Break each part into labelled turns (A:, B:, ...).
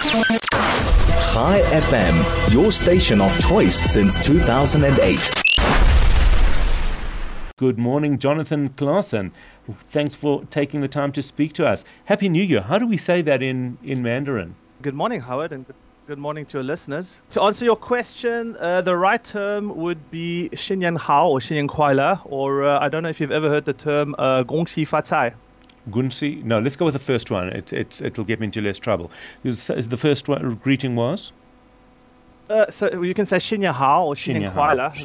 A: Chai FM, your station of choice since 2008.
B: Good morning, Jonathan Claassen. Thanks for taking the time to speak to us. Happy New Year. How do we say that in Mandarin?
C: Good morning, Howard, and good morning to your listeners. To answer your question, the right term would be 新年好 or 新年快乐, or I don't know if you've ever heard the term 恭喜发财.
B: Gunsi? No, let's go with the first one. It'll get me into less trouble. Is the first one greeting was?
C: So you can say 新年好 or 新年快乐.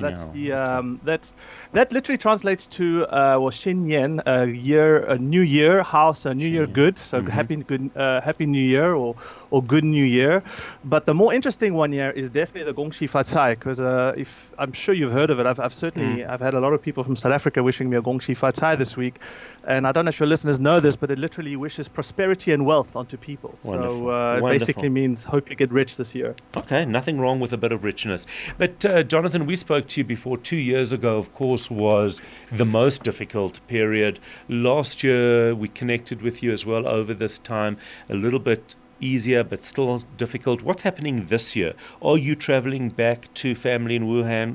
C: That literally translates to 新年 year, a new year, house, a new year good. So happy New Year or good New Year. But the more interesting one here is definitely the 恭喜发财, because if I'm sure you've heard of it. I've certainly I've had a lot of people from South Africa wishing me a 恭喜发财 this week, and I don't know if your listeners know this, but it literally wishes prosperity and wealth onto people.
B: Wonderful.
C: So it basically means hope you get rich this year.
B: Okay, nothing wrong with a bit of richness. But Jonathan, we spoke to you before 2 years ago, of course, was the most difficult period. Last year, we connected with you as well over this time, a little bit easier, but still difficult. What's happening this year? Are you traveling back to family in Wuhan?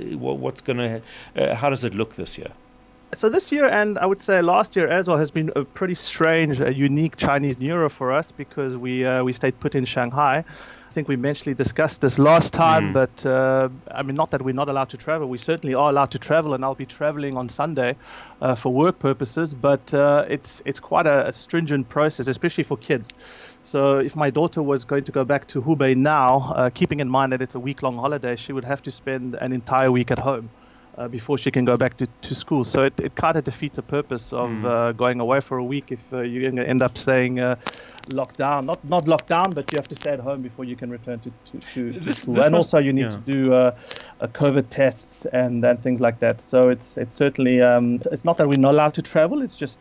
B: How does it look this year?
C: So this year, and I would say last year as well, has been a pretty strange, unique Chinese New Year for us, because we stayed put in Shanghai. I think we mentionally discussed this last time, but I mean, not that we're not allowed to travel. We certainly are allowed to travel, and I'll be traveling on Sunday for work purposes. But it's quite a stringent process, especially for kids. So if my daughter was going to go back to Hubei now, keeping in mind that it's a week-long holiday, she would have to spend an entire week at home before she can go back to school. So it kind of defeats the purpose of going away for a week if you're going to end up staying locked down. Not locked down, but you have to stay at home before you can return to school. And also you need to do COVID tests and things like that. So it's certainly it's not that we're not allowed to travel. It's just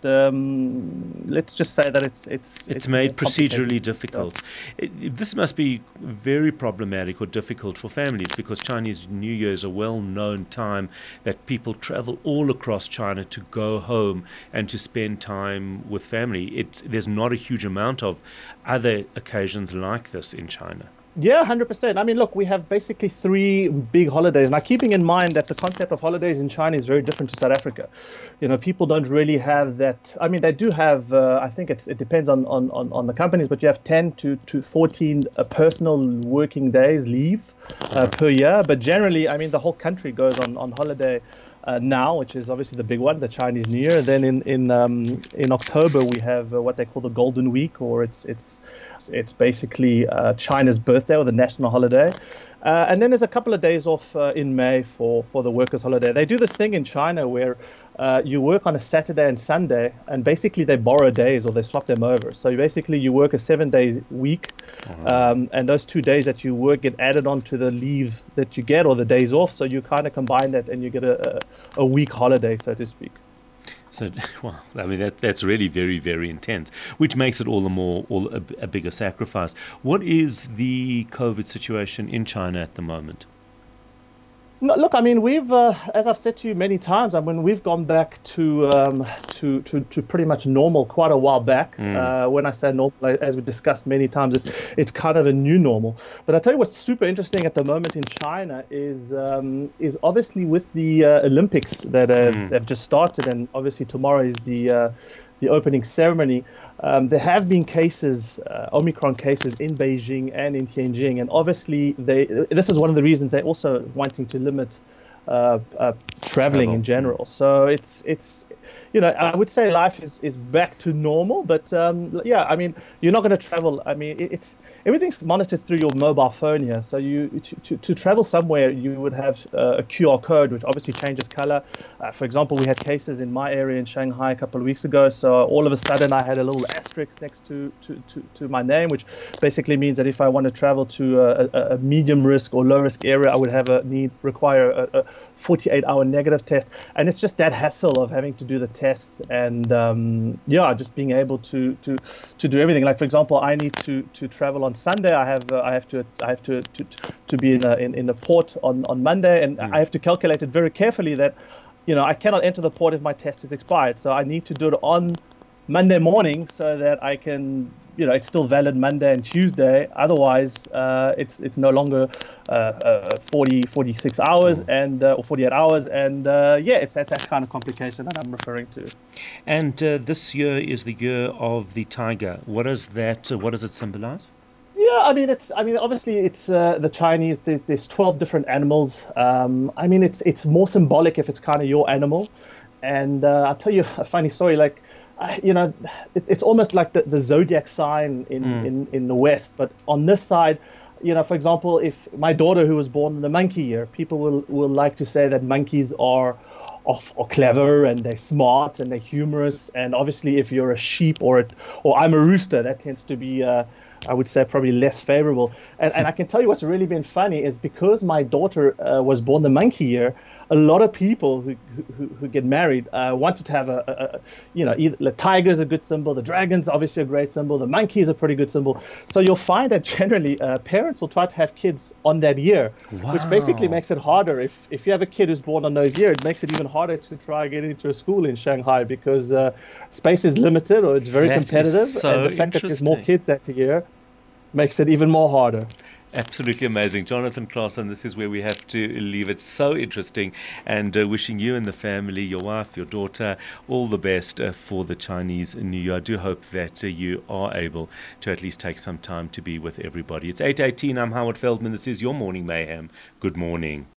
C: let's just say that it's
B: made procedurally difficult. This must be very problematic or difficult for families, because Chinese New Year is a well-known time that people travel all across China to go home and to spend time with family. There's not a huge amount of other occasions like this in China.
C: Yeah, 100%. I mean, look, we have basically 3 big holidays. Now, keeping in mind that the concept of holidays in China is very different to South Africa. You know, people don't really have that. I mean, they do have, I think it depends on the companies, but you have 10 to 14 personal working days leave per year. But generally, I mean, the whole country goes on holiday now, which is obviously the big one, the Chinese New Year. Then in October, we have what they call the Golden Week, or it's basically China's birthday, or the national holiday. And then there's a couple of days off in May for the workers' holiday. They do this thing in China where you work on a Saturday and Sunday, and basically they borrow days or they swap them over. So you work a 7-day week, and those 2 days that you work get added on to the leave that you get, or the days off. So you kind of combine that and you get a week holiday, so to speak.
B: So, well, I mean, that's really very, very intense, which makes it all the more a bigger sacrifice. What is the COVID situation in China at the moment?
C: No, look, I mean, we've, as I've said to you many times, I mean, we've gone back to pretty much normal quite a while back. When I say normal, as we discussed many times, it's kind of a new normal. But I tell you what's super interesting at the moment in China is obviously with the Olympics that have just started, and obviously tomorrow is the opening ceremony. There have been cases, Omicron cases in Beijing and in Tianjin, and obviously this is one of the reasons they're also wanting to limit traveling in general. So it's you know, I would say life is back to normal, but yeah, I mean, you're not going to travel. I mean, everything's monitored through your mobile phone here. So to travel somewhere, you would have a QR code, which obviously changes color. For example, we had cases in my area in Shanghai a couple of weeks ago. So all of a sudden, I had a little asterisk next to my name, which basically means that if I want to travel to a medium risk or low risk area, I would require a 48-hour negative test. And it's just that hassle of having to do the tests and just being able to do everything. Like, for example, I need to travel on Sunday. I have to be in a port on Monday, and I have to calculate it very carefully that, you know, I cannot enter the port if my test is expired. So I need to do it on Monday morning so that I can, it's still valid Monday and Tuesday. Otherwise, it's no longer 46 hours and or 48 hours. And yeah, it's that kind of complication that I'm referring to.
B: And this year is the year of the tiger. What is that? What does it symbolize?
C: Yeah, obviously it's the Chinese. There's 12 different animals. It's more symbolic if it's kind of your animal. And I'll tell you a funny story. Like, it's almost like the zodiac sign in the West, but on this side, for example, if my daughter who was born in the monkey year, people will like to say that monkeys are clever and they're smart and they're humorous. And obviously, if you're a sheep or I'm a rooster, that tends to be I would say probably less favorable. And I can tell you what's really been funny is because my daughter was born the monkey year, a lot of people who get married wanted to have either the tiger is a good symbol, the dragon's obviously a great symbol, the monkey is a pretty good symbol. So you'll find that generally parents will try to have kids on that year, which basically makes it harder. If you have a kid who's born on those years, it makes it even harder to try get into a school in Shanghai because space is limited or it's very competitive.
B: So
C: and the fact that there's more kids that year makes it even more harder.
B: Absolutely amazing. Jonathan Claassen, this is where we have to leave it. So interesting. And wishing you and the family, your wife, your daughter, all the best for the Chinese New Year. I do hope that you are able to at least take some time to be with everybody. It's 8:18. I'm Howard Feldman. This is your Morning Mayhem. Good morning.